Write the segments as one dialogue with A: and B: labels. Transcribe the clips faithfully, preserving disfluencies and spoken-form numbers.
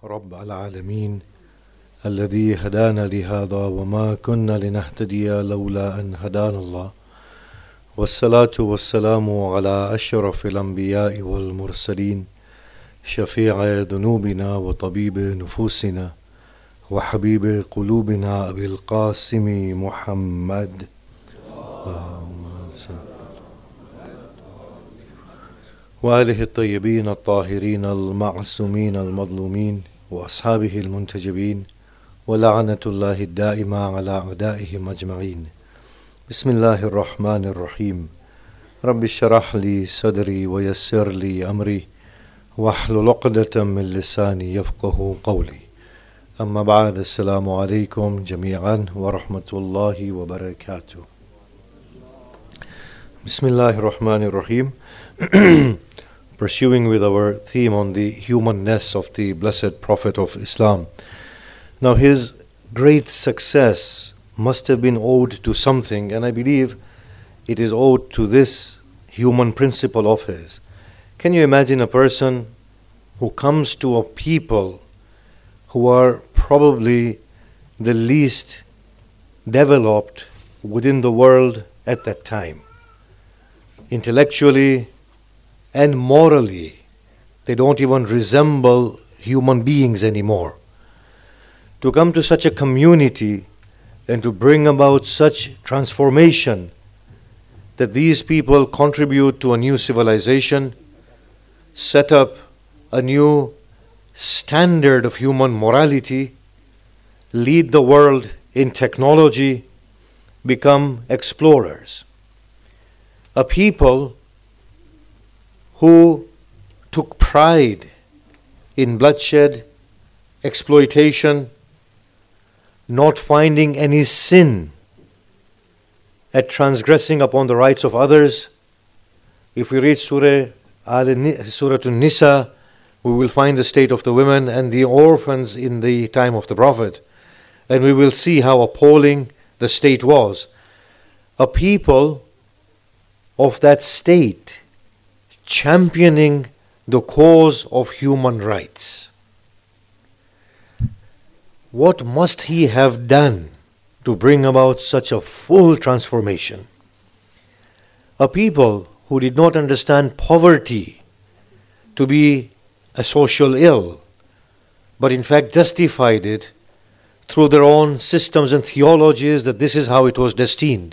A: رب العالمين الذي هدانا لهذا وما كنا لنهتدي لولا أن هدانا الله والصلاة والسلام على أشرف الأنبياء والمرسلين شفيع ذنوبنا وطبيب نفوسنا وحبيب قلوبنا أبي القاسم محمد وآله الطيبين الطاهرين المعصومين المظلومين وأصحابه المنتجبين ولعنة الله الدائمة على أعدائهم أجمعين. بسم الله الرحمن الرحيم. رب اشرح لي صدري ويسر لي أمري واحلل عقدة من لساني يفقه قولي. أما بعد، السلام عليكم جميعا ورحمة الله وبركاته. بسم الله الرحمن الرحيم. Pursuing with our theme on the humanness of the Blessed Prophet of Islam. Now, his great success must have been owed to something, and I believe it is owed to this human principle of his. Can you imagine a person who comes to a people who are probably the least developed within the world at that time? Intellectually and morally, they don't even resemble human beings anymore. To come to such a community and to bring about such transformation that these people contribute to a new civilization, set up a new standard of human morality, lead the world in technology, become explorers. A people who took pride in bloodshed, exploitation, not finding any sin at transgressing upon the rights of others. If we read Surah Surah An-Nisa, we will find the state of the women and the orphans in the time of the Prophet, and we will see how appalling the state was. A people of that state championing the cause of human rights. What must he have done to bring about such a full transformation? A people who did not understand poverty to be a social ill, but in fact justified it through their own systems and theologies that this is how it was destined.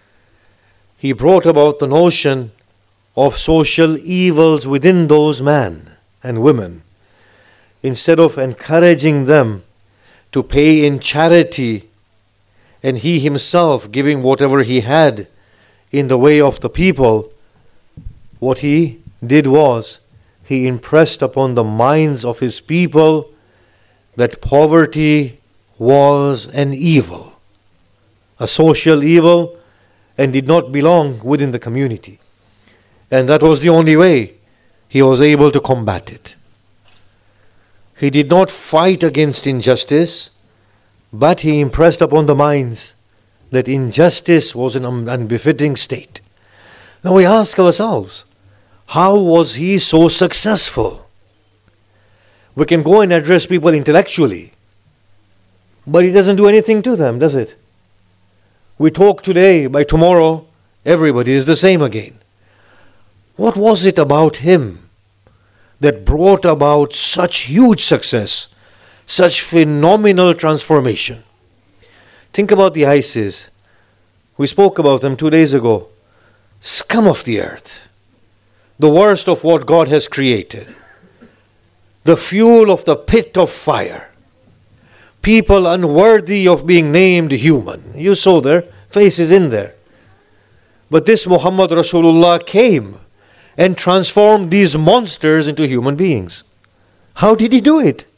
A: He brought about the notion of social evils within those men and women. Instead of encouraging them to pay in charity and he himself giving whatever he had in the way of the people, what he did was he impressed upon the minds of his people that poverty was an evil, a social evil, and did not belong within the community. And that was the only way he was able to combat it. He did not fight against injustice, but he impressed upon the minds that injustice was an unbefitting state. Now we ask ourselves, how was he so successful? We can go and address people intellectually, but it doesn't do anything to them, does it? We talk today, by tomorrow, everybody is the same again. What was it about him that brought about such huge success, such phenomenal transformation? Think about the ISIS. We spoke about them two days ago. Scum of the earth. The worst of what God has created. The fuel of the pit of fire. People unworthy of being named human. You saw their faces in there. But this Muhammad Rasulullah came and transformed these monsters into human beings. How did he do it?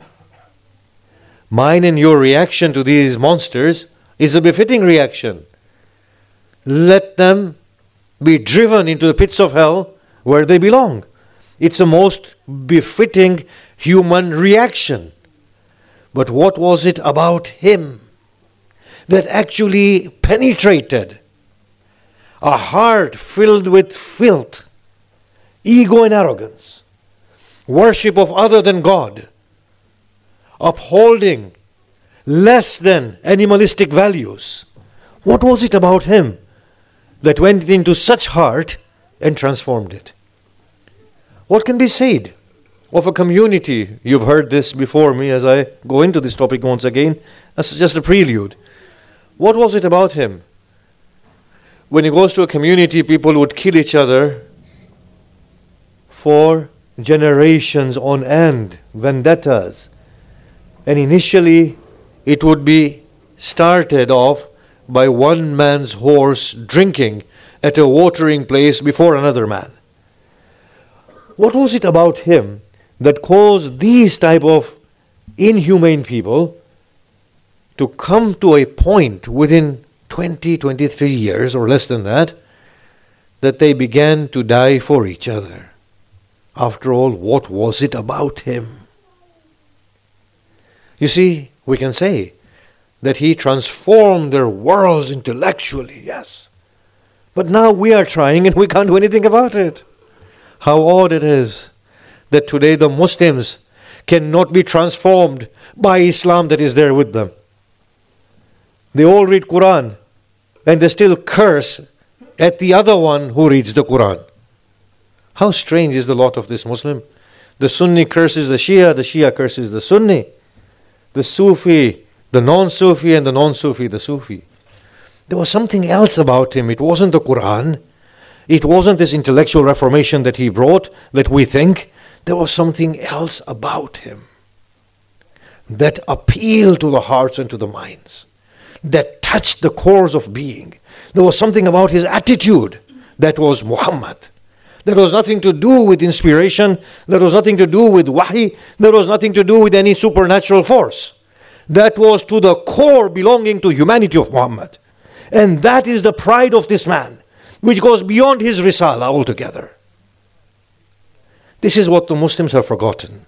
A: Mine and your reaction to these monsters is a befitting reaction. Let them be driven into the pits of hell where they belong. It's the most befitting human reaction. But what was it about him that actually penetrated a heart filled with filth, ego and arrogance, worship of other than God, upholding less than animalistic values. What was it about him that went into such heart and transformed it? What can be said of a community? You've heard this before me as I go into this topic once again. That's just a prelude. What was it about him? When he goes to a community, people would kill each other for generations on end, vendettas. And initially, it would be started off by one man's horse drinking at a watering place before another man. What was it about him that caused these type of inhumane people to come to a point within twenty, twenty-three years or less than that, that they began to die for each other? After all, what was it about him? You see, we can say that he transformed their worlds intellectually, yes. But now we are trying and we can't do anything about it. How odd it is that today the Muslims cannot be transformed by Islam that is there with them. They all read Quran and they still curse at the other one who reads the Quran. How strange is the lot of this Muslim? The Sunni curses the Shia, the Shia curses the Sunni. The Sufi, the non-Sufi, and the non-Sufi, the Sufi. There was something else about him. It wasn't the Quran. It wasn't this intellectual reformation that he brought that we think. There was something else about him that appealed to the hearts and to the minds, that touched the cores of being. There was something about his attitude that was Muhammad. That was nothing to do with inspiration. That was nothing to do with wahi. That was nothing to do with any supernatural force. That was to the core belonging to humanity of Muhammad. And that is the pride of this man, which goes beyond his risala altogether. This is what the Muslims have forgotten.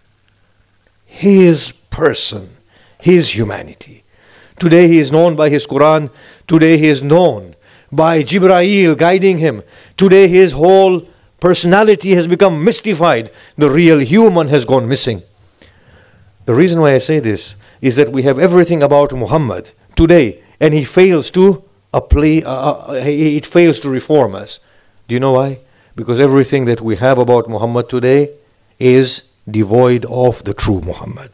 A: His person, his humanity. Today he is known by his Quran. Today he is known by Jibreel guiding him. Today his whole personality has become mystified. The real human has gone missing. The reason why I say this is that we have everything about Muhammad today, and he fails to apply, uh, it fails to reform us. Do you know why? Because everything that we have about Muhammad today is devoid of the true Muhammad.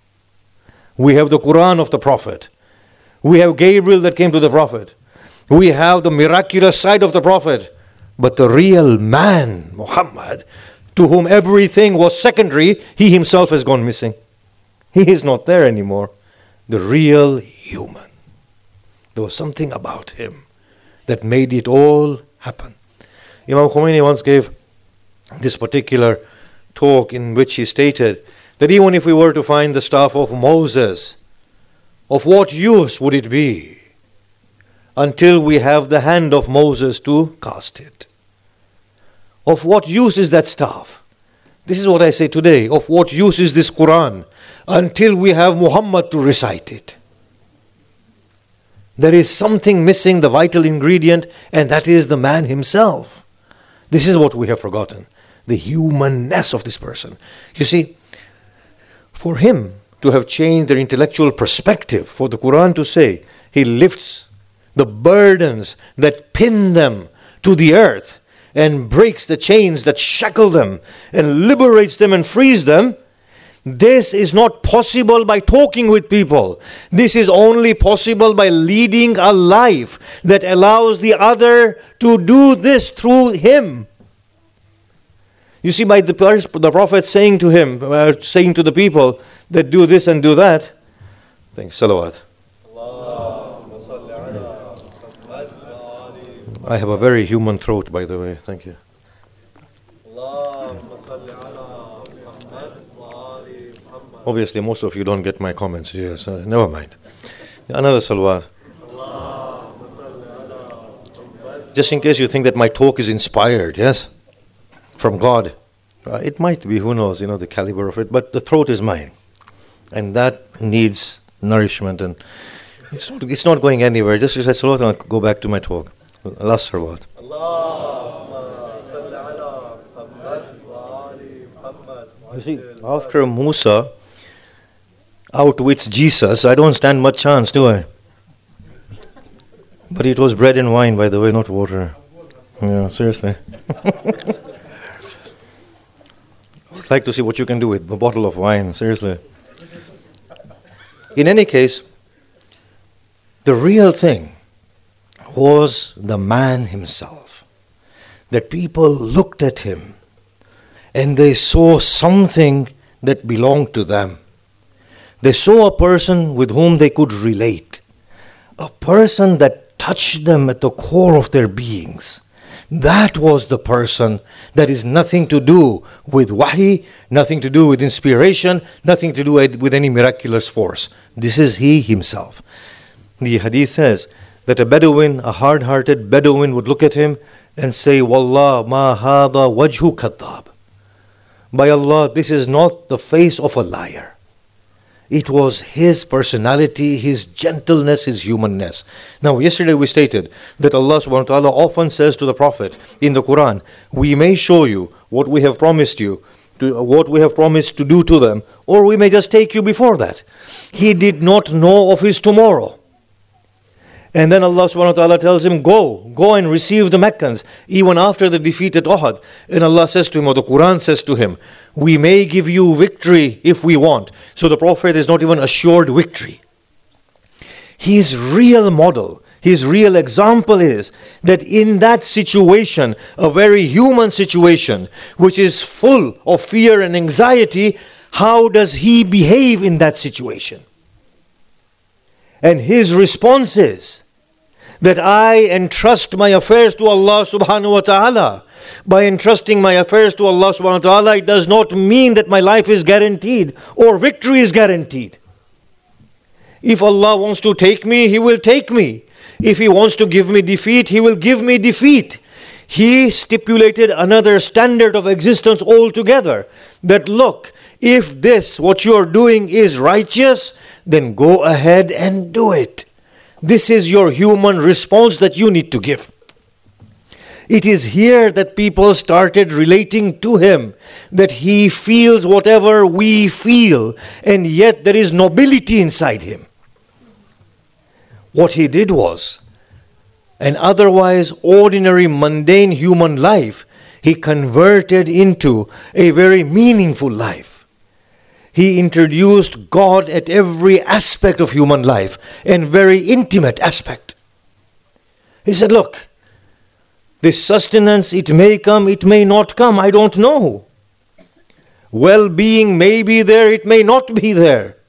A: We have the Quran of the Prophet. We have Gabriel that came to the Prophet. We have the miraculous side of the Prophet. But the real man, Muhammad, to whom everything was secondary, he himself has gone missing. He is not there anymore. The real human. There was something about him that made it all happen. Imam Khomeini once gave this particular talk in which he stated that even if we were to find the staff of Moses, of what use would it be until we have the hand of Moses to cast it? Of what use is that staff? This is what I say today. Of what use is this Quran until we have Muhammad to recite it? There is something missing, the vital ingredient, and that is the man himself. This is what we have forgotten. The humanness of this person. You see, for him to have changed their intellectual perspective, for the Quran to say he lifts the burdens that pin them to the earth and breaks the chains that shackle them and liberates them and frees them, this is not possible by talking with people. This is only possible by leading a life that allows the other to do this through him. You see, by the, the Prophet saying to him, uh, saying to the people that do this and do that, thanks, salawat. I have a very human throat, by the way. Thank you. Obviously, most of you don't get my comments here, so never mind. Another salawat. Just in case you think that my talk is inspired, yes, from God. Uh, it might be, who knows, you know, the caliber of it, but the throat is mine. And that needs nourishment, and it's, it's not going anywhere. Just as I salawat, I'll go back to my talk. Last salawat. You see, after Musa, outwits Jesus, I don't stand much chance, do I? But it was bread and wine, by the way, not water. Yeah, seriously. I'd like to see what you can do with a bottle of wine, seriously. In any case, the real thing was the man himself. That people looked at him and they saw something that belonged to them. They saw a person with whom they could relate. A person that touched them at the core of their beings. That was the person that is nothing to do with wahi, nothing to do with inspiration, nothing to do with any miraculous force. This is he himself. The hadith says that a Bedouin, a hard-hearted Bedouin would look at him and say, Wallah ma hadha wajhu kadhab. By Allah, this is not the face of a liar. It was his personality, his gentleness, his humanness. Now, yesterday we stated that Allah subhanahu wa ta'ala often says to the Prophet in the Quran, we may show you what we have promised you, to, what we have promised to do to them, or we may just take you before that. He did not know of his tomorrow. And then Allah subhanahu wa ta'ala tells him, go, go and receive the Meccans, even after the defeat at Uhud. And Allah says to him, or the Quran says to him, we may give you victory if we want. So the Prophet is not even assured victory. His real model, his real example is that in that situation, a very human situation, which is full of fear and anxiety, how does he behave in that situation? And his response is that I entrust my affairs to Allah subhanahu wa ta'ala. By entrusting my affairs to Allah subhanahu wa ta'ala, it does not mean that my life is guaranteed or victory is guaranteed. If Allah wants to take me, He will take me. If He wants to give me defeat, He will give me defeat. He stipulated another standard of existence altogether. That look, if this, what you are doing is righteous, then go ahead and do it. This is your human response that you need to give. It is here that people started relating to him, that he feels whatever we feel, and yet there is nobility inside him. What he did was, an otherwise ordinary, mundane human life, he converted into a very meaningful life. He introduced God at every aspect of human life, and very intimate aspect. He said, look, this sustenance, it may come, it may not come, I don't know. Well-being may be there, it may not be there.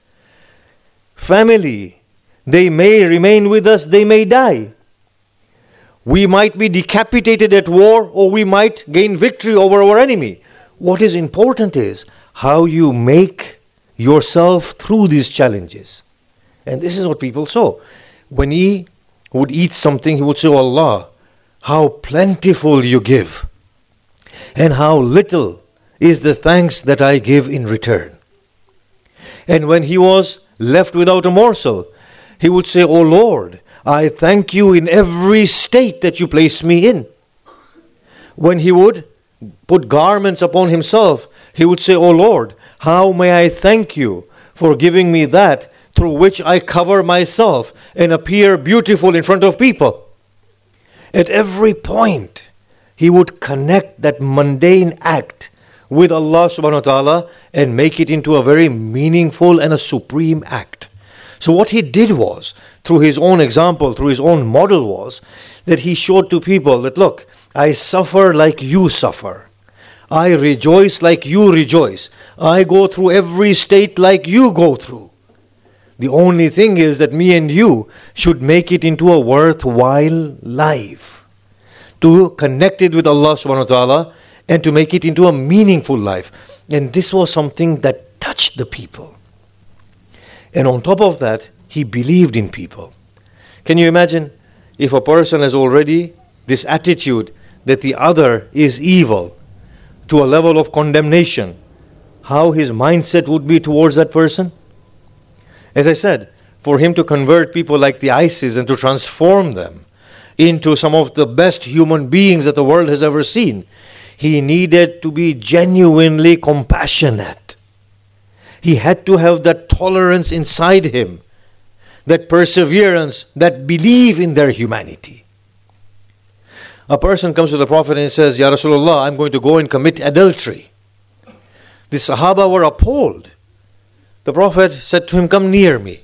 A: Family, they may remain with us, they may die. We might be decapitated at war, or we might gain victory over our enemy. What is important is how you make yourself through these challenges. And this is what people saw. When he would eat something, he would say, Allah, how plentiful you give, and how little is the thanks that I give in return. And when he was left without a morsel, he would say, O Lord, I thank you in every state that you place me in. When he would put garments upon himself, he would say, O Lord, how may I thank you for giving me that through which I cover myself and appear beautiful in front of people. At every point, he would connect that mundane act with Allah subhanahu wa ta'ala and make it into a very meaningful and a supreme act. So what he did was, through his own example, through his own model was, that he showed to people that, look, I suffer like you suffer. I rejoice like you rejoice. I go through every state like you go through. The only thing is that me and you should make it into a worthwhile life. To connect it with Allah subhanahu wa ta'ala and to make it into a meaningful life. And this was something that touched the people. And on top of that, he believed in people. Can you imagine if a person has already this attitude that the other is evil to a level of condemnation, how his mindset would be towards that person? As I said, for him to convert people like the ISIS and to transform them into some of the best human beings that the world has ever seen, he needed to be genuinely compassionate. He had to have that tolerance inside him, that perseverance, that belief in their humanity. A person comes to the Prophet and he says, Ya Rasulullah, I'm going to go and commit adultery. The Sahaba were appalled. The Prophet said to him, come near me.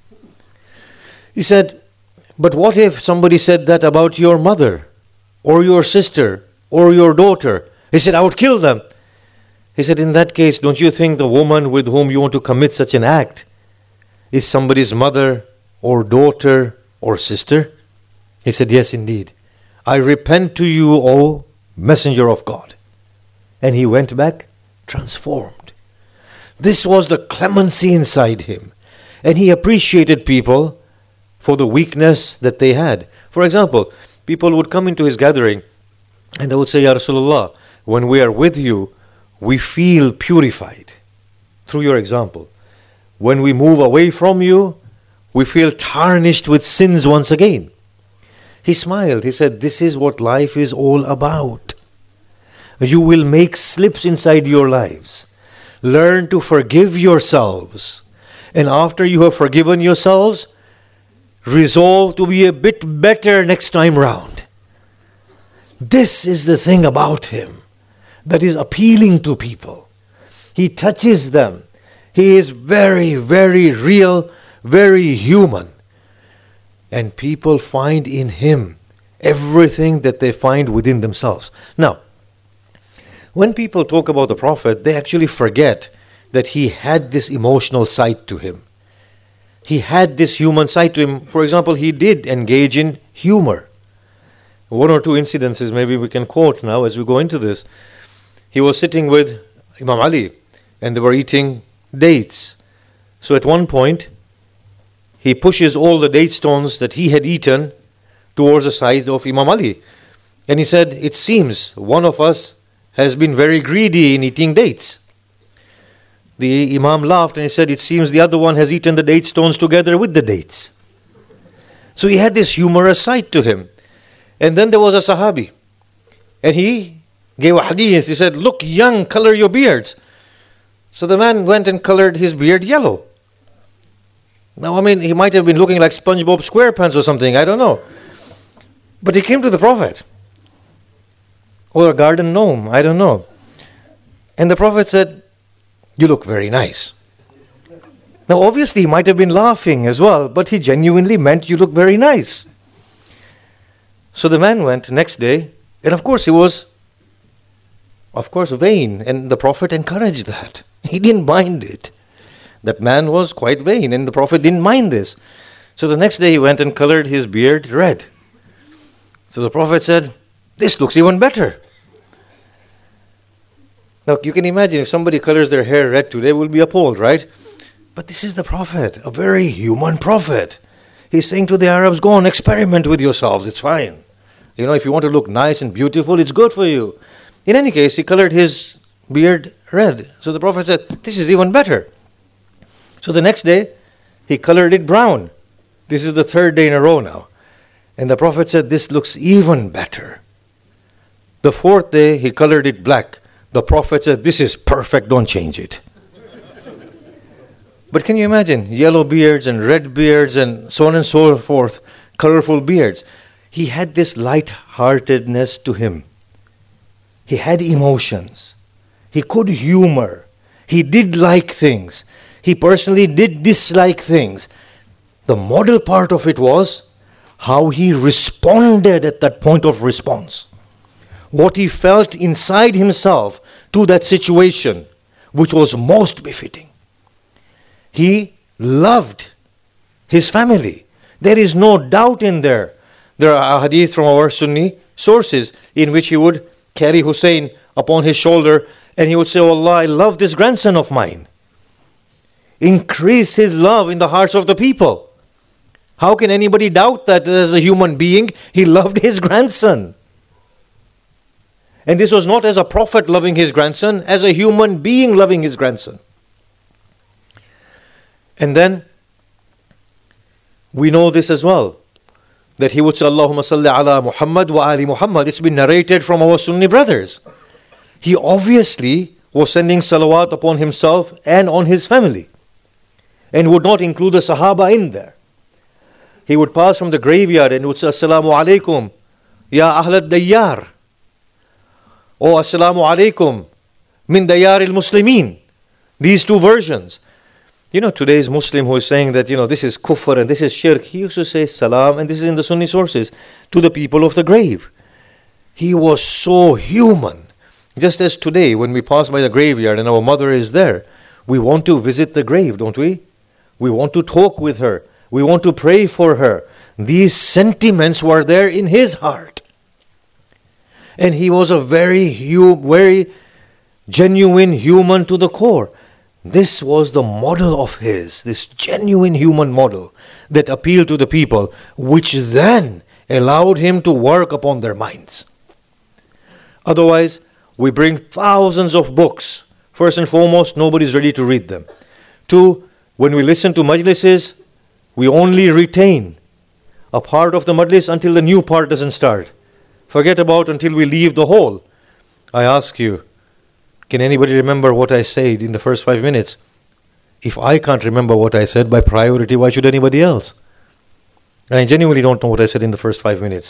A: He said, but what if somebody said that about your mother, or your sister, or your daughter? He said, I would kill them. He said, in that case, don't you think the woman with whom you want to commit such an act is somebody's mother, or daughter, or sister? He said, yes, indeed. I repent to you, O Messenger of God. And he went back transformed. This was the clemency inside him. And he appreciated people for the weakness that they had. For example, people would come into his gathering and they would say, Ya Rasulullah, when we are with you, we feel purified through your example. When we move away from you, we feel tarnished with sins once again. He smiled. He said, this is what life is all about. You will make slips inside your lives. Learn to forgive yourselves. And after you have forgiven yourselves, resolve to be a bit better next time round. This is the thing about him that is appealing to people. He touches them. He is very, very real, very human. And people find in him everything that they find within themselves. Now, when people talk about the Prophet, they actually forget that he had this emotional side to him. He had this human side to him. For example, he did engage in humor. One or two incidences maybe we can quote now as we go into this. He was sitting with Imam Ali and they were eating dates. So at one point, he pushes all the date stones that he had eaten towards the side of Imam Ali. And he said, it seems one of us has been very greedy in eating dates. The Imam laughed and he said, it seems the other one has eaten the date stones together with the dates. So he had this humorous side to him. And then there was a Sahabi. And he gave a hadith. He said, look young, color your beards. So the man went and colored his beard yellow. Now, I mean, he might have been looking like SpongeBob SquarePants or something, I don't know. But he came to the Prophet. Or a garden gnome, I don't know. And the Prophet said, you look very nice. Now, obviously, he might have been laughing as well, but he genuinely meant you look very nice. So the man went next day, and of course he was, of course, vain. And the Prophet encouraged that. He didn't mind it. That man was quite vain, and the Prophet didn't mind this. So the next day he went and colored his beard red. So the Prophet said, this looks even better. Now you can imagine if somebody colors their hair red today, we'll be appalled, right? But this is the Prophet, a very human Prophet. He's saying to the Arabs, go and experiment with yourselves, it's fine. You know, if you want to look nice and beautiful, it's good for you. In any case, he colored his beard red. So the Prophet said, this is even better. So the next day, he colored it brown. This is the third day in a row now. And the Prophet said, this looks even better. The fourth day, he colored it black. The Prophet said, this is perfect, don't change it. But can you imagine? Yellow beards and red beards and so on and so forth, colorful beards. He had this light-heartedness to him. He had emotions. He could humor. He did like things. He personally did dislike things. The model part of it was how he responded at that point of response. What he felt inside himself to that situation, which was most befitting. He loved his family. There is no doubt in there. There are hadith from our Sunni sources in which he would carry Hussein upon his shoulder and he would say, oh Allah, I love this grandson of mine. Increase his love in the hearts of the people. How can anybody doubt that as a human being, he loved his grandson? And this was not as a prophet loving his grandson, as a human being loving his grandson. And then, we know this as well, that he would say, Allahumma salli ala Muhammad wa ali Muhammad. It's been narrated from our Sunni brothers. He obviously was sending salawat upon himself and on his family, and would not include the Sahaba in there. He would pass from the graveyard and would say, Assalamu alaikum, Ya Ahlad Dayyar. Or Assalamu alaikum, Min Dayyar al-Muslimin. These two versions. You know, today's Muslim who is saying that, you know, this is kufr and this is shirk, he used to say salam, and this is in the Sunni sources, to the people of the grave. He was so human. Just as today, when we pass by the graveyard and our mother is there, we want to visit the grave, don't we? We want to talk with her. We want to pray for her. These sentiments were there in his heart. And he was a very, hu- very genuine human to the core. This was the model of his, this genuine human model that appealed to the people, which then allowed him to work upon their minds. Otherwise, we bring thousands of books. First and foremost, nobody's ready to read them. Two, when we listen to majlises, we only retain a part of the majlis until the new part doesn't start. Forget about until we leave the hall. I ask you, can anybody remember what I said in the first five minutes? If I can't remember what I said by priority, why should anybody else? I genuinely don't know what I said in the first five minutes.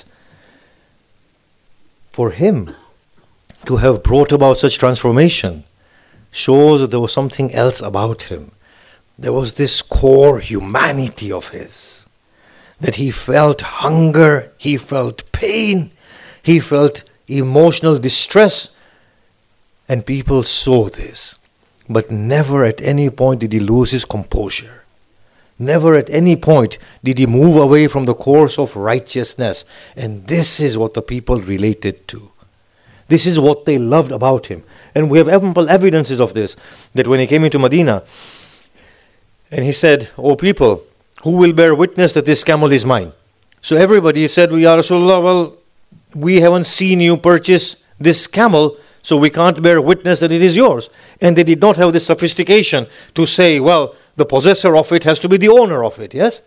A: For him to have brought about such transformation shows that there was something else about him. There was this core humanity of his, that he felt hunger, he felt pain, he felt emotional distress, and people saw this. But never at any point did he lose his composure. Never at any point did he move away from the course of righteousness. And this is what the people related to. This is what they loved about him. And we have ample evidences of this, that when he came into Medina, and he said, O people, who will bear witness that this camel is mine? So everybody said, Ya Rasulullah, well, we haven't seen you purchase this camel, so we can't bear witness that it is yours. And they did not have the sophistication to say, well, the possessor of it has to be the owner of it, yes?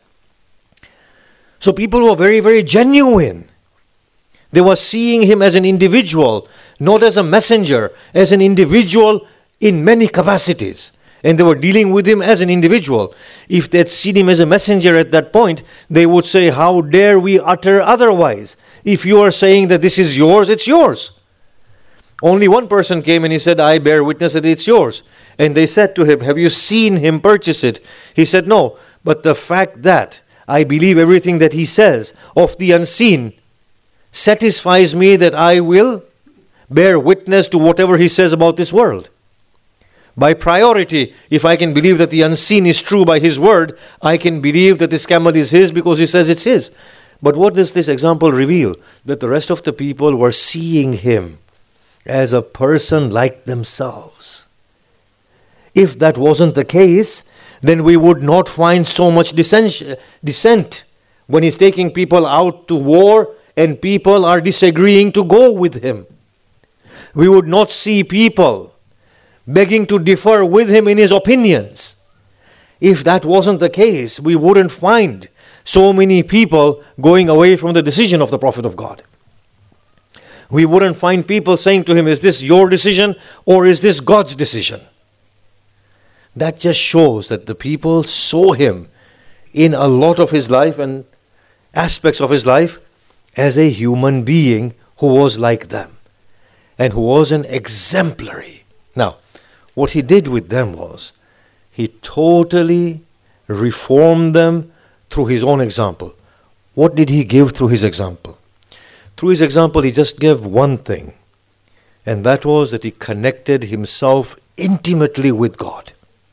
A: So people were very, very genuine. They were seeing him as an individual, not as a messenger, as an individual in many capacities. And they were dealing with him as an individual. If they had seen him as a messenger at that point, they would say, how dare we utter otherwise? If you are saying that this is yours, it's yours. Only one person came and he said, I bear witness that it's yours. And they said to him, have you seen him purchase it? He said, no. But the fact that I believe everything that he says of the unseen satisfies me that I will bear witness to whatever he says about this world. By priority, if I can believe that the unseen is true by his word, I can believe that this camel is his because he says it's his. But what does this example reveal? That the rest of the people were seeing him as a person like themselves. If that wasn't the case, then we would not find so much dissent when he's taking people out to war and people are disagreeing to go with him. We would not see people begging to differ with him in his opinions. If that wasn't the case, we wouldn't find so many people going away from the decision of the Prophet of God. We wouldn't find people saying to him, is this your decision or is this God's decision? That just shows that the people saw him in a lot of his life and aspects of his life as a human being who was like them and who was an exemplary. Now, what he did with them was, he totally reformed them through his own example. What did he give through his example? Through his example, he just gave one thing, and that was that he connected himself intimately with God.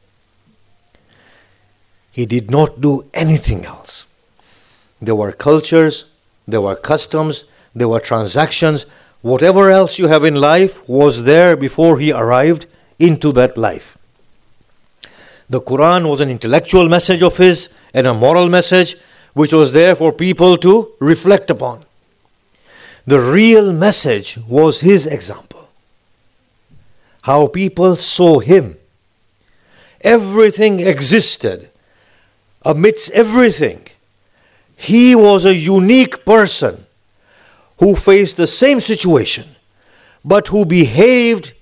A: He did not do anything else. There were cultures, there were customs, there were transactions. Whatever else you have in life was there before he arrived into that life. The Quran was an intellectual message of his and a moral message which was there for people to reflect upon. The real message was his example. How people saw him. Everything existed. Amidst everything, he was a unique person who faced the same situation, but who behaved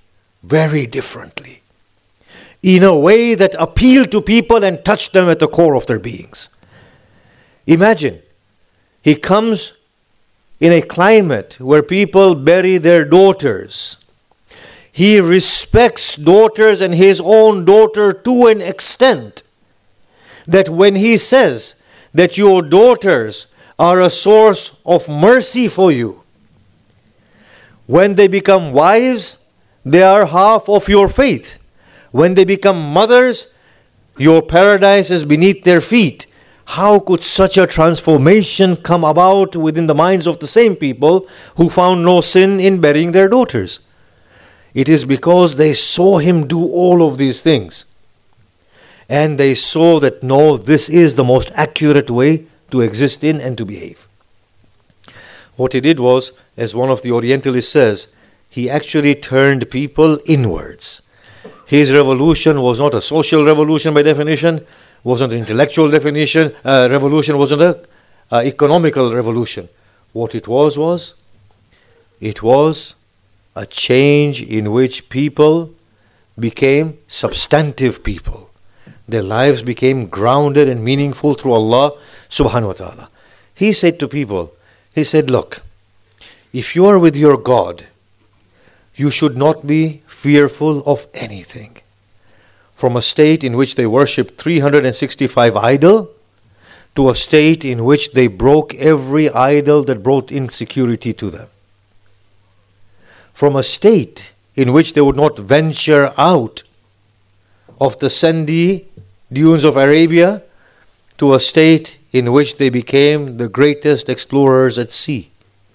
A: very differently, in a way that appealed to people and touched them at the core of their beings. Imagine, he comes in a climate where people bury their daughters. He respects daughters and his own daughter to an extent that when he says that your daughters are a source of mercy for you, when they become wives, they are half of your faith. When they become mothers, your paradise is beneath their feet. How could such a transformation come about within the minds of the same people who found no sin in burying their daughters? It is because they saw him do all of these things. And they saw that no, this is the most accurate way to exist in and to behave. What he did was, as one of the Orientalists says, he actually turned people inwards. His revolution was not a social revolution by definition, wasn't an intellectual definition, uh, revolution, wasn't an uh, economical revolution. What it was was, it was a change in which people became substantive people. Their lives became grounded and meaningful through Allah subhanahu wa ta'ala. He said to people, he said, look, if you are with your God, you should not be fearful of anything. From a state in which they worshipped three hundred sixty-five idols to a state in which they broke every idol that brought insecurity to them. From a state in which they would not venture out of the sandy dunes of Arabia to a state in which they became the greatest explorers at sea.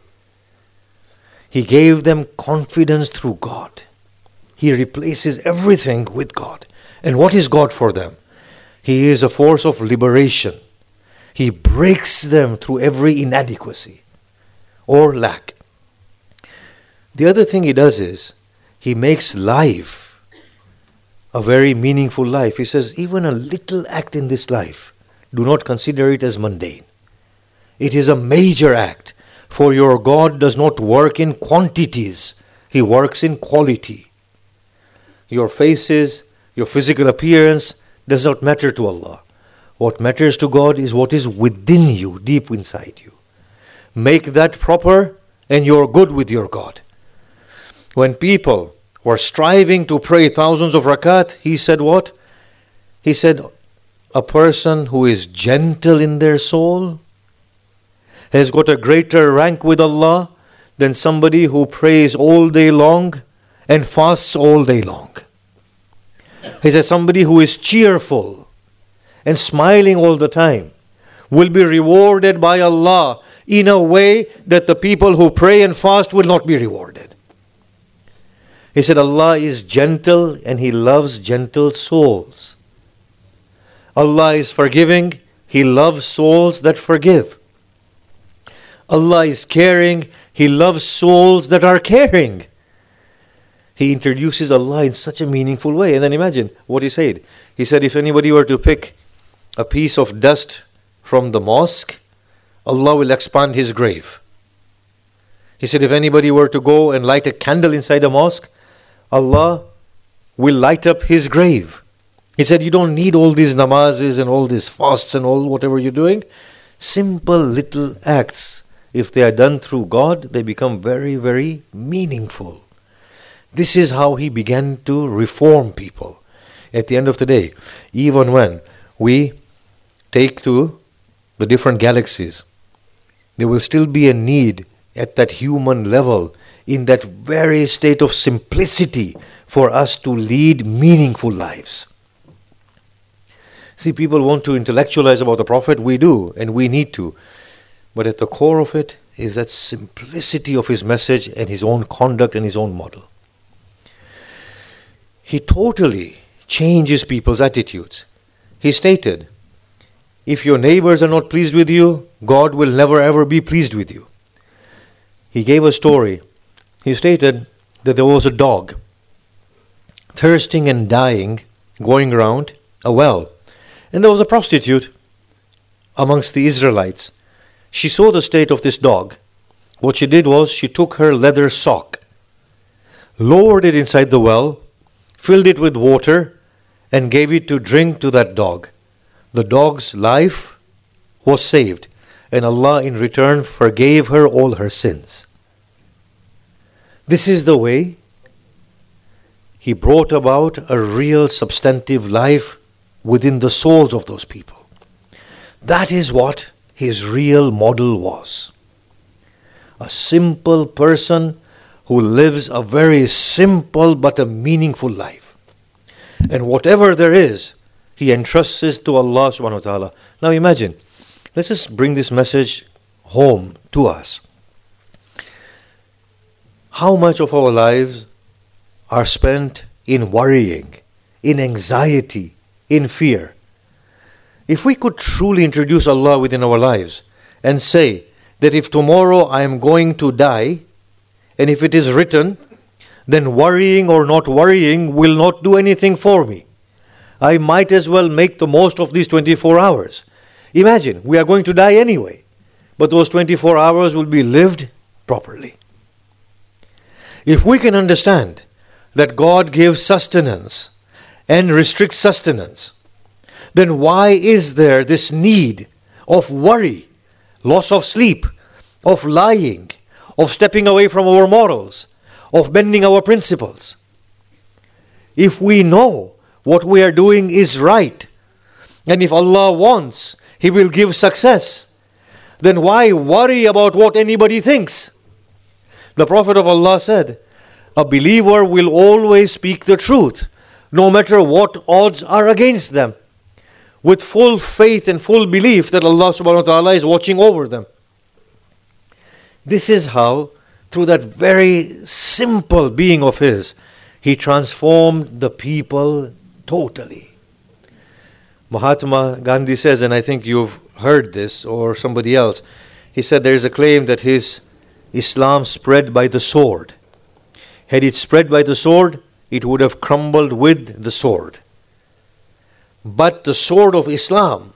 A: He gave them confidence through God. He replaces everything with God. And what is God for them? He is a force of liberation. He breaks them through every inadequacy or lack. The other thing he does is, he makes life a very meaningful life. He says, even a little act in this life, do not consider it as mundane. It is a major act, for your God does not work in quantities. He works in quality. Your faces, your physical appearance does not matter to Allah. What matters to God is what is within you, deep inside you. Make that proper and you're good with your God. When people were striving to pray thousands of rakat, he said what? He said, a person who is gentle in their soul has got a greater rank with Allah than somebody who prays all day long and fasts all day long. He said, somebody who is cheerful and smiling all the time will be rewarded by Allah in a way that the people who pray and fast will not be rewarded. He said, Allah is gentle and He loves gentle souls. Allah is forgiving. He loves souls that forgive. Allah is caring. He loves souls that are caring. He introduces Allah in such a meaningful way. And then imagine what he said. He said, if anybody were to pick a piece of dust from the mosque, Allah will expand his grave. He said, if anybody were to go and light a candle inside a mosque, Allah will light up his grave. He said, you don't need all these namazes and all these fasts and all whatever you're doing. Simple little acts, if they are done through God, they become very, very meaningful. This is how he began to reform people. At the end of the day, even when we take to the different galaxies, there will still be a need at that human level, in that very state of simplicity, for us to lead meaningful lives. See, people want to intellectualize about the Prophet. We do, and we need to. But at the core of it is that simplicity of his message and his own conduct and his own model. He totally changes people's attitudes. He stated, if your neighbors are not pleased with you, God will never ever be pleased with you. He gave a story. He stated that there was a dog thirsting and dying, going around a well. And there was a prostitute amongst the Israelites. She saw the state of this dog. What she did was she took her leather sock, lowered it inside the well, filled it with water, and gave it to drink to that dog. The dog's life was saved, and Allah in return forgave her all her sins. This is the way He brought about a real substantive life within the souls of those people. That is what His real model was. A simple person who lives a very simple but a meaningful life. And whatever there is, he entrusts it to Allah subhanahu wa ta'ala. Now imagine, let's just bring this message home to us. How much of our lives are spent in worrying, in anxiety, in fear? If we could truly introduce Allah within our lives and say that if tomorrow I am going to die, and if it is written, then worrying or not worrying will not do anything for me. I might as well make the most of these twenty-four hours. Imagine, we are going to die anyway, but those twenty-four hours will be lived properly. If we can understand that God gives sustenance and restricts sustenance, then why is there this need of worry, loss of sleep, of lying, of stepping away from our morals, of bending our principles? If we know what we are doing is right, and if Allah wants, He will give success, then why worry about what anybody thinks? The Prophet of Allah said, a believer will always speak the truth, no matter what odds are against them, with full faith and full belief that Allah subhanahu wa ta'ala is watching over them. This is how, through that very simple being of His, He transformed the people totally. Mahatma Gandhi says, and I think you've heard this or somebody else, he said there is a claim that his Islam spread by the sword. Had it spread by the sword, it would have crumbled with the sword. But the sword of Islam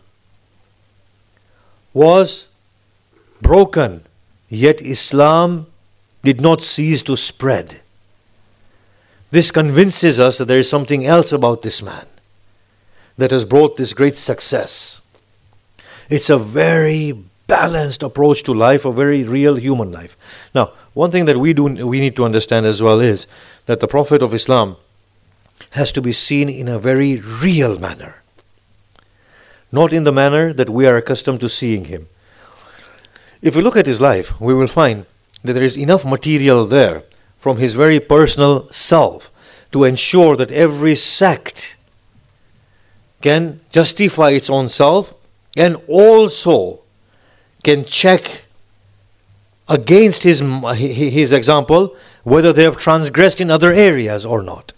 A: was broken, yet Islam did not cease to spread. This convinces us that there is something else about this man that has brought this great success. It's a very balanced approach to life, a very real human life. Now, one thing that we do we need to understand as well is that the Prophet of Islam has to be seen in a very real manner, not in the manner that we are accustomed to seeing him. If we look at his life, we will find that there is enough material there from his very personal self to ensure that every sect can justify its own self and also can check against his, his example whether they have transgressed in other areas or not.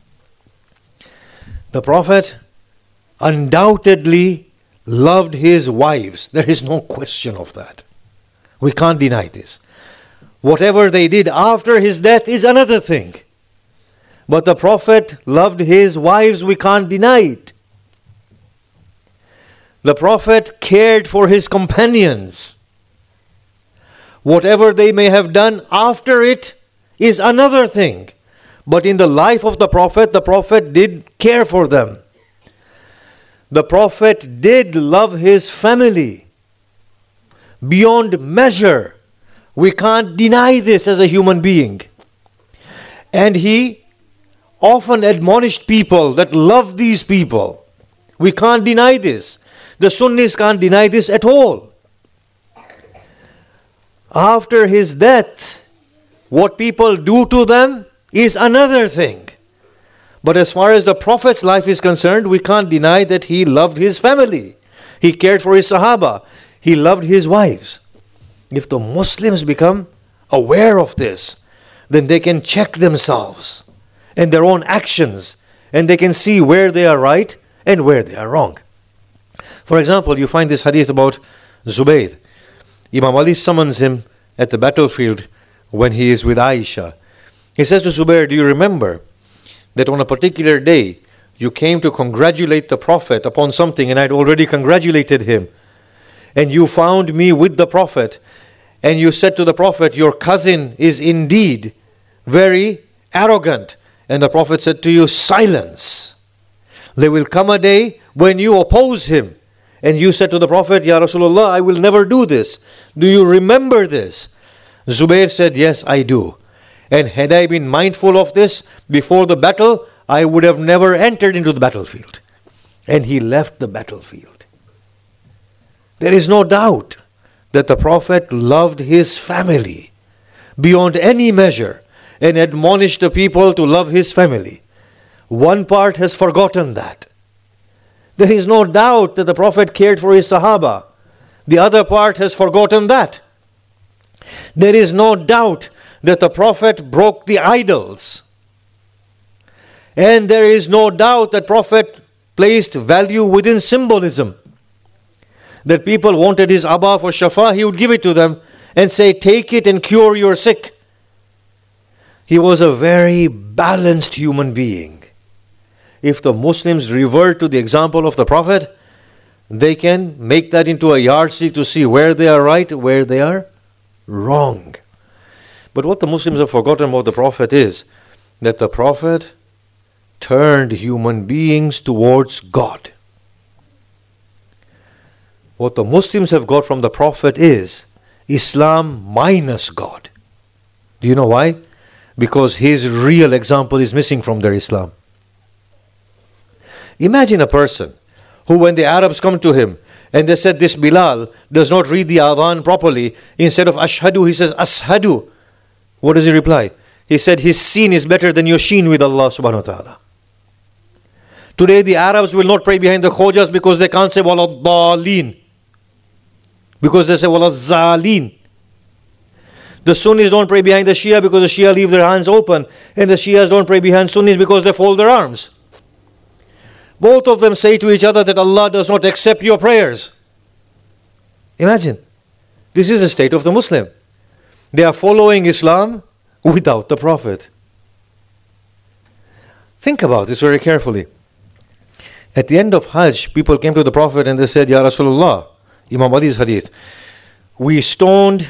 A: The Prophet undoubtedly loved his wives. There is no question of that. We can't deny this. Whatever they did after his death is another thing. But the Prophet loved his wives, we can't deny it. The Prophet cared for his companions. Whatever they may have done after it is another thing. But in the life of the Prophet, the Prophet did care for them. The Prophet did love his family beyond measure. We can't deny this as a human being. And he often admonished people that love these people. We can't deny this. The Sunnis can't deny this at all. After his death, what people do to them is another thing. But as far as the Prophet's life is concerned, we can't deny that he loved his family. He cared for his Sahaba. He loved his wives. If the Muslims become aware of this, then they can check themselves and their own actions, and they can see where they are right and where they are wrong. For example, you find this hadith about Zubayr. Imam Ali summons him at the battlefield when he is with Aisha. He says to Zubayr, do you remember that on a particular day you came to congratulate the Prophet upon something and I had already congratulated him? And you found me with the Prophet and you said to the Prophet, your cousin is indeed very arrogant. And the Prophet said to you, silence. There will come a day when you oppose him. And you said to the Prophet, Ya Rasulullah, I will never do this. Do you remember this? Zubair said, yes, I do. And had I been mindful of this before the battle, I would have never entered into the battlefield. And he left the battlefield. There is no doubt that the Prophet loved his family beyond any measure and admonished the people to love his family. One part has forgotten that. There is no doubt that the Prophet cared for his Sahaba. The other part has forgotten that. There is no doubt that the Prophet broke the idols. And there is no doubt that Prophet placed value within symbolism. That people wanted his Abba for Shafa, he would give it to them and say, take it and cure your sick. He was a very balanced human being. If the Muslims revert to the example of the Prophet, they can make that into a yardstick to see where they are right, where they are wrong. But what the Muslims have forgotten about the Prophet is that the Prophet turned human beings towards God. What the Muslims have got from the Prophet is Islam minus God. Do you know why? Because his real example is missing from their Islam. Imagine a person who, when the Arabs come to him and they said, this Bilal does not read the adhan properly, instead of ashhadu, he says ashadu. What does he reply? He said, his seen is better than your sheen with Allah subhanahu wa ta'ala. Today the Arabs will not pray behind the Khojas because they can't say wala dhalin. Because they say wala zalin. The Sunnis don't pray behind the Shia because the Shia leave their hands open. And the Shias don't pray behind Sunnis because they fold their arms. Both of them say to each other that Allah does not accept your prayers. Imagine. This is the state of the Muslim. They are following Islam without the Prophet. Think about this very carefully. At the end of Hajj, people came to the Prophet and they said, Ya Rasulullah, Imam Ali's hadith, we stoned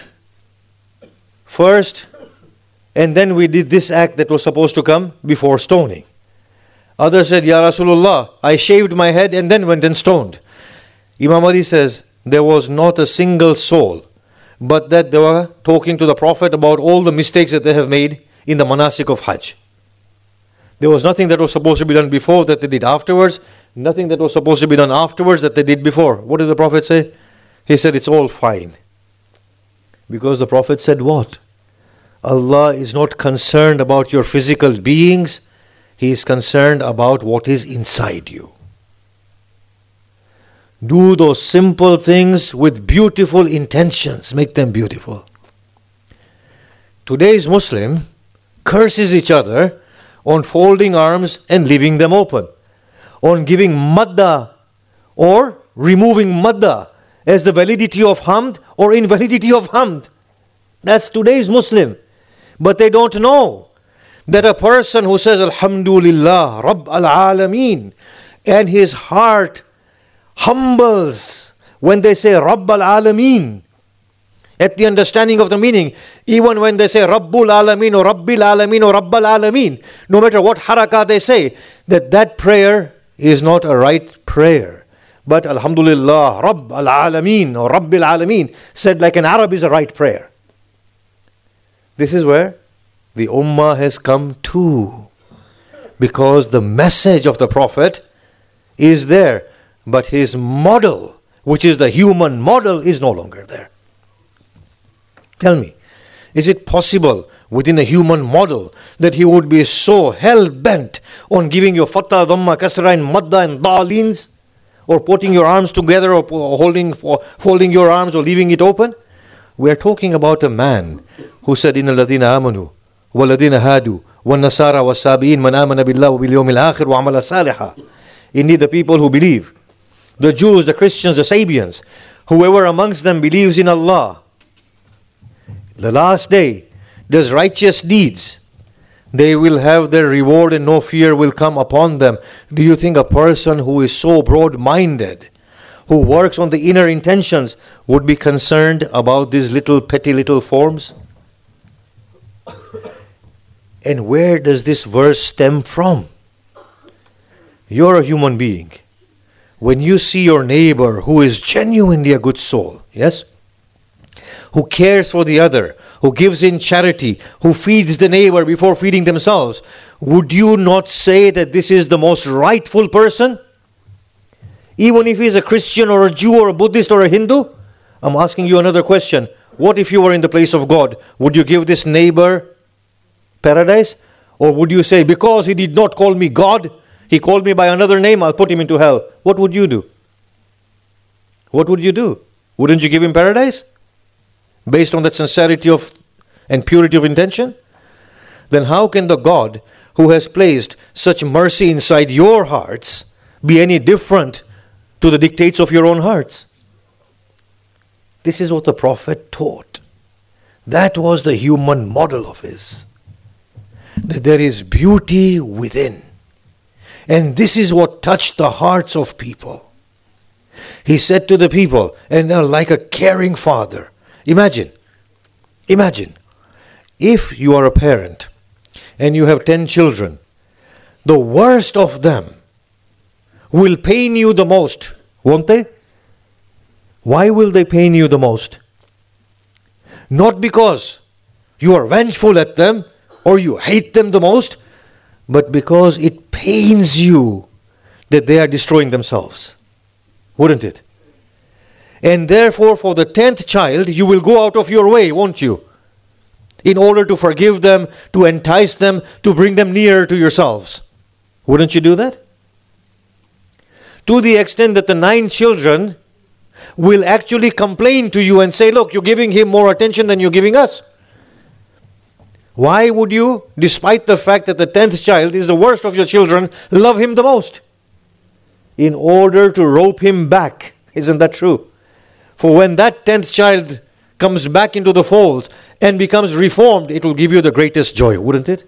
A: first and then we did this act that was supposed to come before stoning. Others said, Ya Rasulullah, I shaved my head and then went and stoned. Imam Ali says, there was not a single soul, but that they were talking to the Prophet about all the mistakes that they have made in the manasik of Hajj. There was nothing that was supposed to be done before that they did afterwards, nothing that was supposed to be done afterwards that they did before. What did the Prophet say? He said, it's all fine. Because the Prophet said what? Allah is not concerned about your physical beings, He is concerned about what is inside you. Do those simple things with beautiful intentions. Make them beautiful. Today's Muslim curses each other on folding arms and leaving them open, on giving madda or removing madda as the validity of hamd or invalidity of hamd. That's today's Muslim. But they don't know that a person who says Alhamdulillah, Rabb al-Alameen, and his heart humbles when they say Rabb al-Alameen, at the understanding of the meaning, even when they say Rabbul Alameen or Rabbil Alameen or Rabbal Alameen, no matter what harakah they say, that that prayer is not a right prayer. But Alhamdulillah, Rabb al-Alameen or Rabbil Alameen, said like an Arab, is a right prayer. This is where the Ummah has come to, because the message of the Prophet is there, but his model, which is the human model, is no longer there. Tell me, is it possible within a human model that he would be so hell-bent on giving you fatha, dhamma, kasra and madda and da'alins, or putting your arms together or holding, folding your arms or leaving it open? We are talking about a man who said, Inna ladina amanu, wa ladina hadu, wa nasara wa sabi'in, man amana billah wa bil yawmil akhir wa amala salihah. Indeed, the people who believe, the Jews, the Christians, the Sabians, whoever amongst them believes in Allah, the last day, does righteous deeds, they will have their reward and no fear will come upon them. Do you think a person who is so broad-minded, who works on the inner intentions, would be concerned about these little petty little forms? And where does this verse stem from? You're a human being. When you see your neighbor who is genuinely a good soul, yes? Who cares for the other, who gives in charity, who feeds the neighbor before feeding themselves, would you not say that this is the most rightful person? Even if he's a Christian or a Jew or a Buddhist or a Hindu? I'm asking you another question. What if you were in the place of God? Would you give this neighbor paradise? Or would you say, because he did not call me God, he called me by another name, I'll put him into hell? What would you do? What would you do? Wouldn't you give him paradise? Based on that sincerity of and purity of intention? Then how can the God who has placed such mercy inside your hearts be any different to the dictates of your own hearts? This is what the Prophet taught. That was the human model of his. That there is beauty within. And this is what touched the hearts of people. He said to the people, and now like a caring father, imagine, imagine, if you are a parent and you have ten children, the worst of them will pain you the most, won't they? Why will they pain you the most? Not because you are vengeful at them or you hate them the most, but because it pains you that they are destroying themselves. Wouldn't it? And therefore, for the tenth child, you will go out of your way, won't you? In order to forgive them, to entice them, to bring them nearer to yourselves. Wouldn't you do that? To the extent that the nine children will actually complain to you and say, look, you're giving him more attention than you're giving us. Why would you, despite the fact that the tenth child is the worst of your children, love him the most? In order to rope him back. Isn't that true? For when that tenth child comes back into the fold and becomes reformed, it will give you the greatest joy, wouldn't it?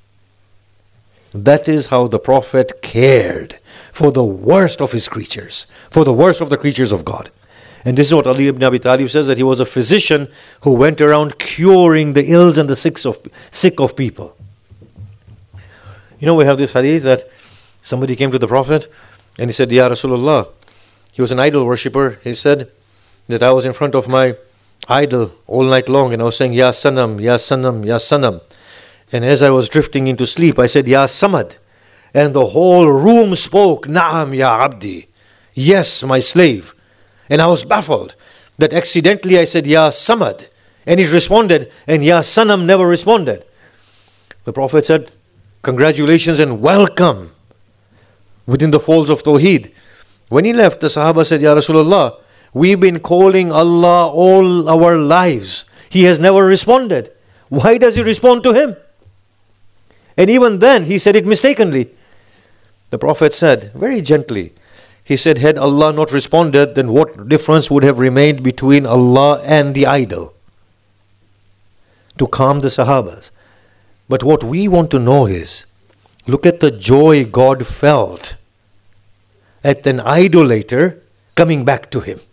A: That is how the Prophet cared for the worst of his creatures, for the worst of the creatures of God. And this is what Ali ibn Abi Talib says, that he was a physician who went around curing the ills and the sick of, sick of people. You know, we have this hadith that somebody came to the Prophet and he said, Ya Rasulullah, he was an idol worshipper. He said that I was in front of my idol all night long and I was saying, Ya Sanam, Ya Sanam, Ya Sanam. And as I was drifting into sleep, I said, Ya Samad. And the whole room spoke, Na'am, Ya Abdi. Yes, my slave. And I was baffled that accidentally I said, Ya Samad. And it responded, and Ya Sanam never responded. The Prophet said, congratulations and welcome within the folds of Tawheed. When he left, the Sahaba said, Ya Rasulullah, we've been calling Allah all our lives. He has never responded. Why does he respond to him? And even then, he said it mistakenly. The Prophet said, very gently, he said, had Allah not responded, then what difference would have remained between Allah and the idol? To calm the Sahabas. But what we want to know is, look at the joy God felt at an idolater coming back to him.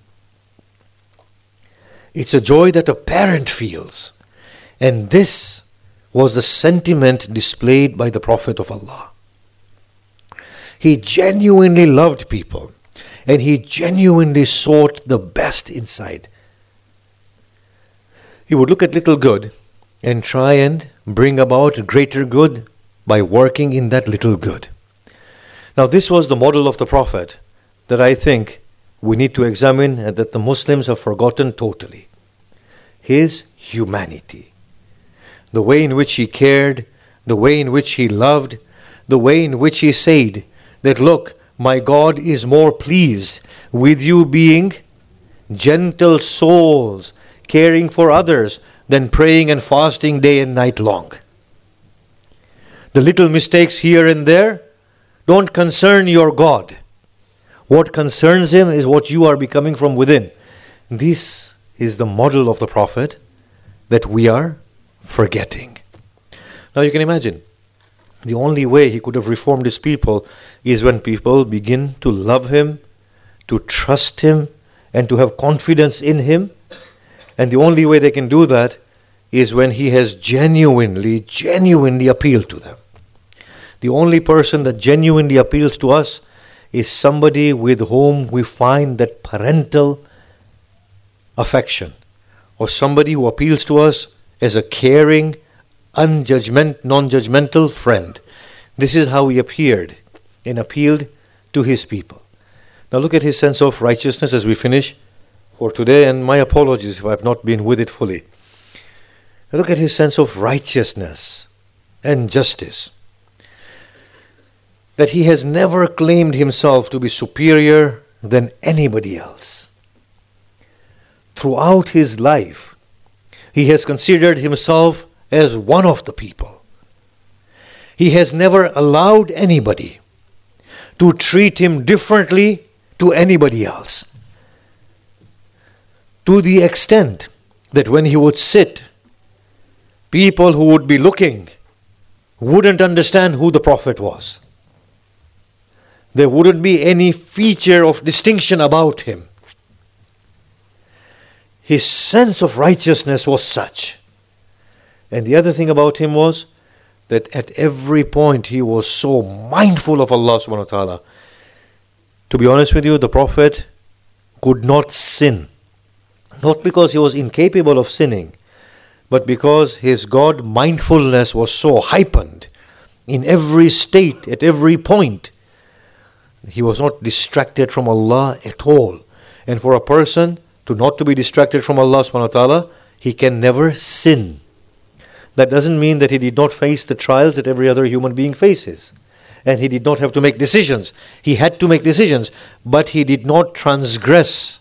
A: It's a joy that a parent feels. And this was the sentiment displayed by the Prophet of Allah. He genuinely loved people and he genuinely sought the best inside. He would look at little good and try and bring about greater good by working in that little good. Now this was the model of the Prophet that I think we need to examine and that the Muslims have forgotten totally. His humanity. The way in which he cared, the way in which he loved, the way in which he said that, look, my God is more pleased with you being gentle souls, caring for others, than praying and fasting day and night long. The little mistakes here and there don't concern your God. What concerns him is what you are becoming from within. This is the model of the Prophet that we are forgetting. Now you can imagine, the only way he could have reformed his people is when people begin to love him, to trust him, and to have confidence in him. And the only way they can do that is when he has genuinely, genuinely appealed to them. The only person that genuinely appeals to us is somebody with whom we find that parental affection, or somebody who appeals to us as a caring, unjudgment, non-judgmental friend. This is how he appeared and appealed to his people. Now look at his sense of righteousness as we finish for today, and my apologies if I have not been with it fully. Now look at his sense of righteousness and justice. That he has never claimed himself to be superior than anybody else. Throughout his life, he has considered himself as one of the people. He has never allowed anybody to treat him differently to anybody else. To the extent that when he would sit, people who would be looking wouldn't understand who the Prophet was. There wouldn't be any feature of distinction about him. His sense of righteousness was such. And the other thing about him was that at every point he was so mindful of Allah subhanahu wa ta'ala. To be honest with you, the Prophet could not sin. Not because he was incapable of sinning, but because his God mindfulness was so heightened in every state, at every point. He was not distracted from Allah at all. And for a person to not to be distracted from Allah subhanahu wa ta'ala, he can never sin. That doesn't mean that he did not face the trials that every other human being faces. And he did not have to make decisions. He had to make decisions, but he did not transgress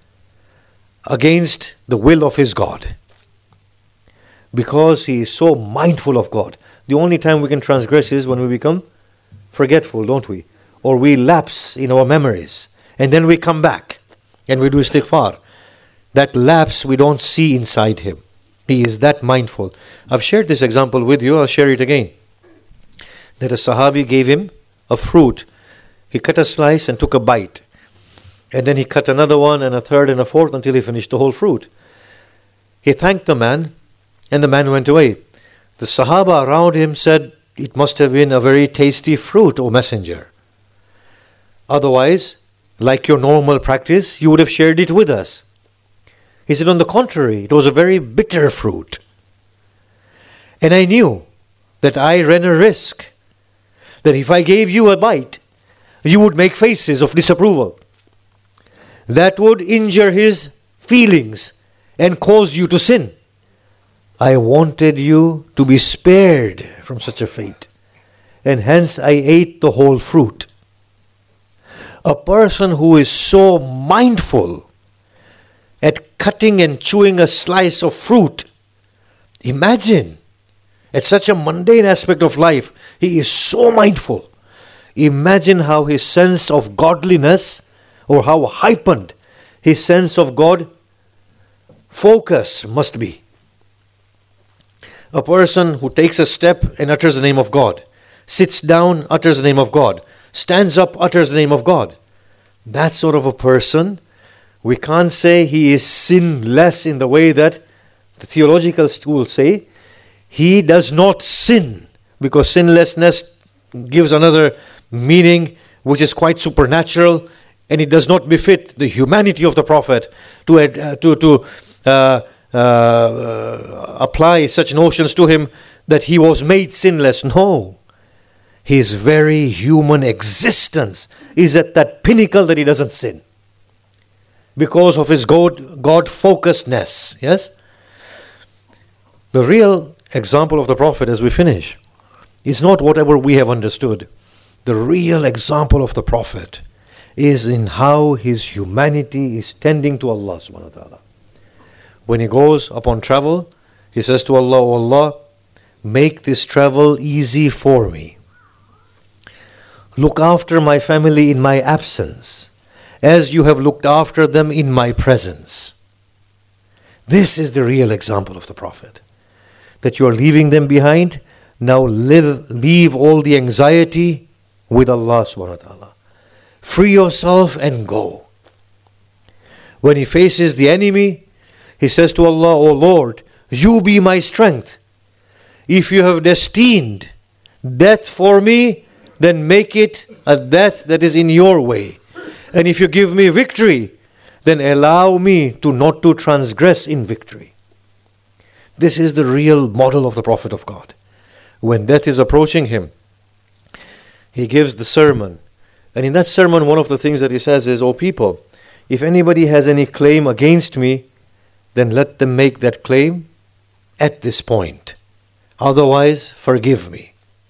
A: against the will of his God. Because he is so mindful of God. The only time we can transgress is when we become forgetful, don't we? Or we lapse in our memories. And then we come back and we do istighfar. That lapse we don't see inside him. He is that mindful. I've shared this example with you. I'll share it again. That a Sahabi gave him a fruit. He cut a slice and took a bite. And then he cut another one and a third and a fourth until he finished the whole fruit. He thanked the man and the man went away. The Sahaba around him said, "It must have been a very tasty fruit, O Messenger. Otherwise, like your normal practice, you would have shared it with us." He said, "On the contrary, it was a very bitter fruit. And I knew that I ran a risk that if I gave you a bite, you would make faces of disapproval. That would injure his feelings and cause you to sin. I wanted you to be spared from such a fate, and hence I ate the whole fruit." A person who is so mindful at cutting and chewing a slice of fruit, imagine, at such a mundane aspect of life, he is so mindful. Imagine how his sense of godliness, or how heightened his sense of God focus must be. A person who takes a step and utters the name of God, sits down, utters the name of God, stands up, utters the name of God. That sort of a person, we can't say he is sinless in the way that the theological schools say. He does not sin, because sinlessness gives another meaning which is quite supernatural, and it does not befit the humanity of the Prophet to uh, to to uh, uh, uh, apply such notions to him that he was made sinless. No. His very human existence is at that pinnacle that he doesn't sin. Because of his God, God-focusedness. Yes? The real example of the Prophet as we finish is not whatever we have understood. The real example of the Prophet is in how his humanity is tending to Allah subhanahu wa ta'ala. When he goes upon travel, he says to Allah, "O Allah, make this travel easy for me. Look after my family in my absence, as you have looked after them in my presence." This is the real example of the Prophet. That you are leaving them behind, now live, leave all the anxiety with Allah subhanahu wa ta'ala. Free yourself and go. When he faces the enemy, he says to Allah, "O Lord, you be my strength. If you have destined death for me, then make it a death that is in your way. And if you give me victory, then allow me to not to transgress in victory. This is the real model of the Prophet of God. When death is approaching him, he gives the sermon. And in that sermon, one of the things that he says is, O people, if anybody has any claim against me, then let them make that claim at this point. Otherwise, forgive me.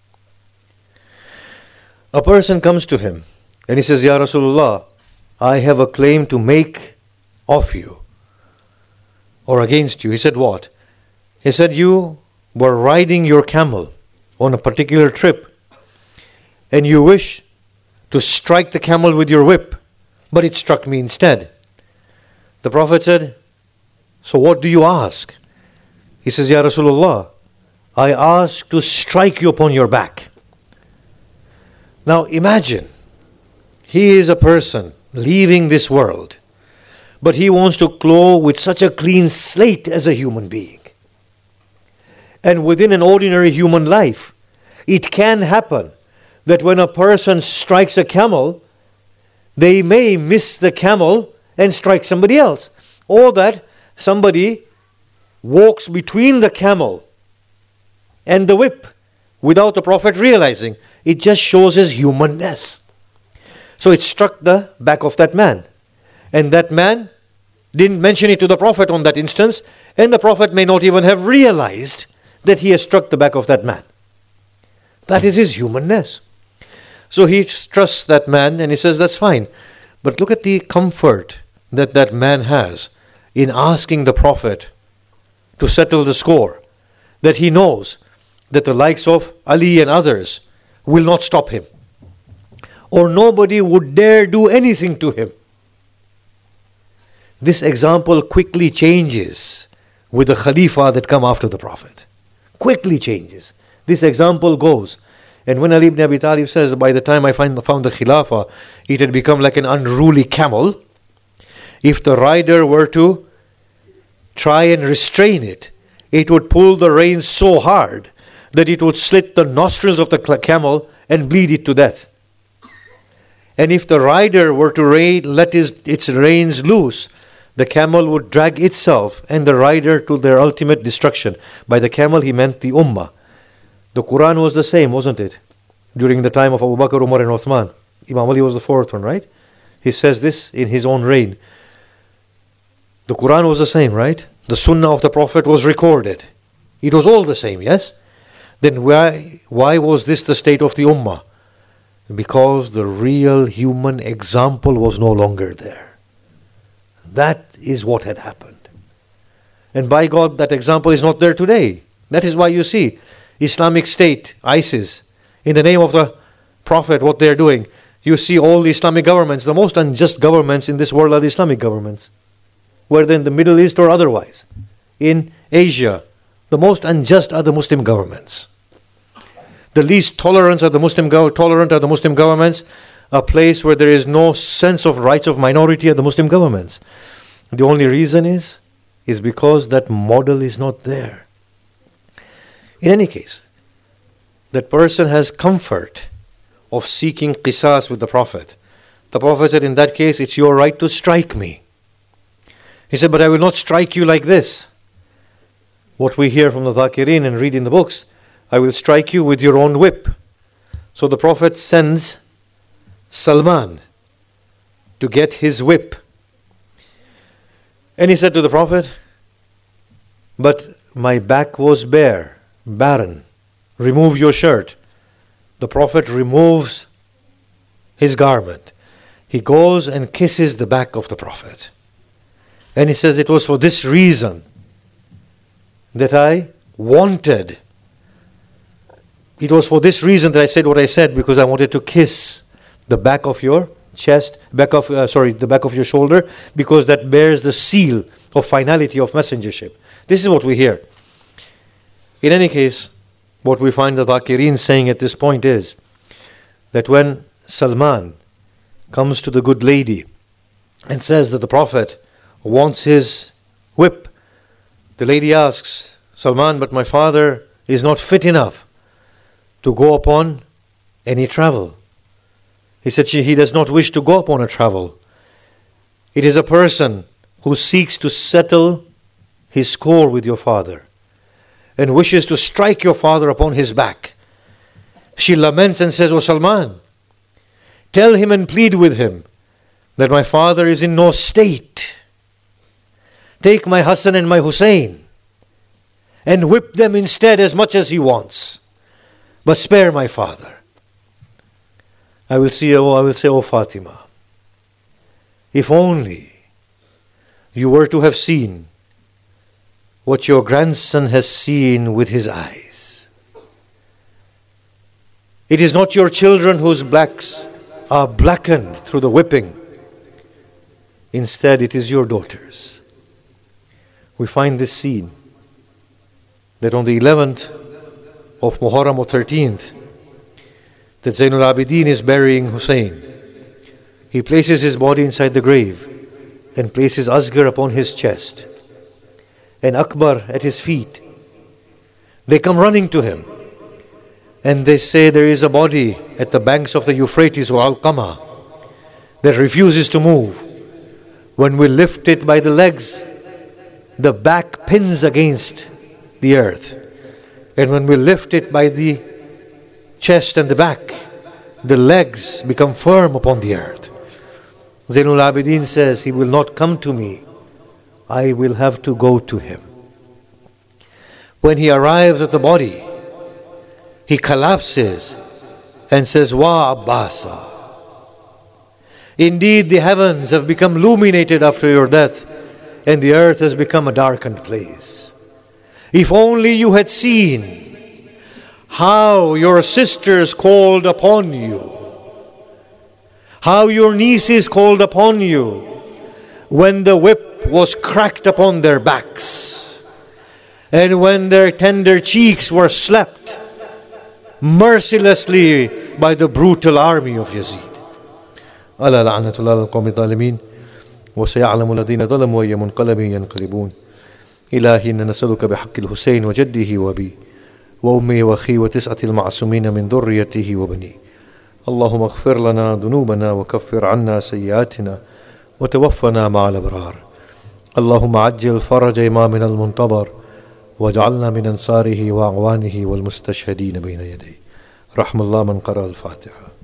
A: A person comes to him and he says, Ya Rasulullah, I have a claim to make of you or against you. He said, what? He said, you were riding your camel on a particular trip and you wish to strike the camel with your whip, but it struck me instead. The Prophet said, so what do you ask? He says, Ya Rasulullah, I ask to strike you upon your back. Now imagine, he is a person leaving this world, but he wants to glow with such a clean slate as a human being. And within an ordinary human life, it can happen that when a person strikes a camel, they may miss the camel and strike somebody else. Or that somebody walks between the camel and the whip without the Prophet realizing. It just shows his humanness. So it struck the back of that man. And that man didn't mention it to the Prophet on that instance, and the Prophet may not even have realized that he has struck the back of that man. That is his humanness. So he trusts that man and he says, that's fine. But look at the comfort that that man has in asking the Prophet to settle the score. That he knows that the likes of Ali and others will not stop him. Or nobody would dare do anything to him. This example quickly changes with the Khalifa that come after the Prophet. Quickly changes. This example goes. And when Ali ibn Abi Talib says, by the time I find, found the Khilafah, it had become like an unruly camel. If the rider were to try and restrain it, it would pull the reins so hard that it would slit the nostrils of the camel and bleed it to death. And if the rider were to let his, its reins loose, the camel would drag itself and the rider to their ultimate destruction. By the camel he meant the Ummah. The Quran was the same, wasn't it? During the time of Abu Bakr, Umar and Uthman. Imam Ali was the fourth one, right? He says this in his own reign. The Quran was the same, right? The Sunnah of the Prophet was recorded. It was all the same, yes? Then why, why was this the state of the Ummah? Because the real human example was no longer there. That is what had happened. And by God, that example is not there today. That is why you see Islamic State, ISIS, in the name of the Prophet, what they are doing. You see all the Islamic governments, the most unjust governments in this world are the Islamic governments. Whether in the Middle East or otherwise. In Asia, the most unjust are the Muslim governments. The least tolerant are the Muslim go- tolerant are the Muslim governments. A place where there is no sense of rights of minority are the Muslim governments. The only reason is, is because that model is not there. In any case, that person has comfort of seeking qisas with the Prophet. The Prophet said, in that case, it's your right to strike me. He said, but I will not strike you like this. What we hear from the Dhakirin and read in the books, I will strike you with your own whip. So the Prophet sends Salman to get his whip. And he said to the Prophet, but my back was bare, barren. Remove your shirt. The Prophet removes his garment. He goes and kisses the back of the Prophet. And he says, it was for this reason that I wanted. It was for this reason that I said what I said, because I wanted to kiss the back of your chest, back of uh, sorry, the back of your shoulder, because that bears the seal of finality of messengership. This is what we hear. In any case, what we find the Dhakirin saying at this point is that when Salman comes to the good lady and says that the Prophet wants his whip, the lady asks, Salman, but my father is not fit enough to go upon any travel. He said she, he does not wish to go upon a travel. It is a person who seeks to settle his score with your father and wishes to strike your father upon his back. She laments and says, O Salman, tell him and plead with him that my father is in no state. Take my Hassan and my Hussein and whip them instead as much as he wants. But spare my father. I will see, oh, I will say, oh Fatima, if only you were to have seen what your grandson has seen with his eyes. It is not your children whose blacks are blackened through the whipping. Instead, it is your daughters. We find this scene that on the eleventh of Muharram or thirteenth, that Zainul Abidin is burying Hussein. He places his body inside the grave and places Asghar upon his chest and Akbar at his feet. They come running to him and they say, there is a body at the banks of the Euphrates or Al-Qama that refuses to move. When we lift it by the legs, the back pins against the earth. And when we lift it by the chest and the back, the legs become firm upon the earth. Zainul Abidin says, he will not come to me. I will have to go to him. When he arrives at the body, he collapses and says, Wa Abbasa. Indeed, the heavens have become illuminated after your death, and the earth has become a darkened place. If only you had seen how your sisters called upon you, how your nieces called upon you when the whip was cracked upon their backs, and when their tender cheeks were slapped mercilessly by the brutal army of Yazid. ألا لعنة الله على القوم الظالمين وسيعلم الذين ظلموا أي منقلب ينقلبون. إلهي إن نسألك بحق الحسين وجده وأبيه وأمه وأخيه وتسعة المعصومين من ذريته وبنيه. اللهم اغفر لنا ذنوبنا وكفر عنا سيئاتنا وتوفنا مع الأبرار. اللهم عجل فرج إمامنا المنتظر واجعلنا من أنصاره وأعوانه والمستشهدين بين يديه. رحم الله من قرأ الفاتحة.